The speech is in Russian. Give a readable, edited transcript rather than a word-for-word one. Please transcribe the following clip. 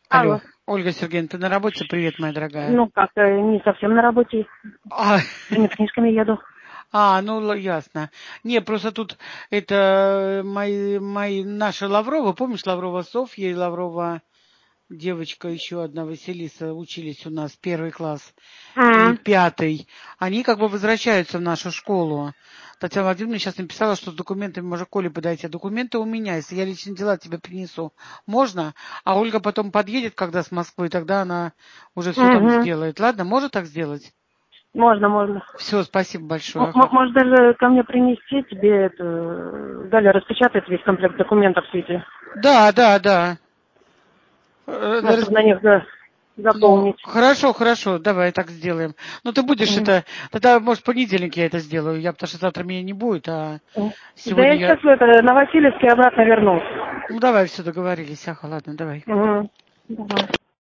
Алло, Алло. Ольга Сергеевна, ты на работе? Привет, моя дорогая. Ну, как-то не совсем на работе. А, Не с книжками еду. ясно. Не, просто тут это наша Лаврова, помнишь, Лаврова Софья и Лаврова девочка еще одна, Василиса, учились у нас, 1 класс и М. 5. Они как бы возвращаются в нашу школу. Татьяна Владимировна сейчас написала, что с документами можно Коле подойти. А документы у меня, если я личные дела тебе принесу, можно? А Ольга потом подъедет, когда с Москвы, тогда она уже все там Мгм. сделает. Ладно, может так сделать? Можно, можно. Все, спасибо большое. Может, даже ко мне принести, тебе далее распечатать весь комплект документов все эти. Да, да, да. Ну, чтобы на них Ну, заполнить. хорошо, хорошо, давай так сделаем. Ну, ты будешь Мгм. это, тогда, может, в понедельник я это сделаю. Потому что завтра меня не будет, а Да сегодня я я... сейчас на Васильевский обратно вернусь. Ну, давай, все, договорились. Ага, ладно, давай. Мгм. Давай.